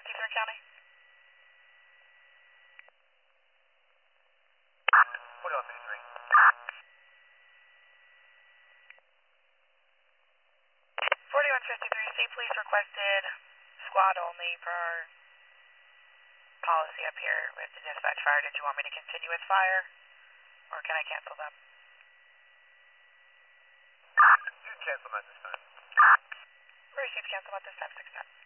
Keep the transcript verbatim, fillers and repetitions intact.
fifty-three County. forty-one fifty-three. forty-one fifty-three, state police requested squad only per our policy up here with the dispatch fire. Did you want me to continue with fire, or can I cancel them? You can cancel them at this time. Receive cancel at this time, six ten.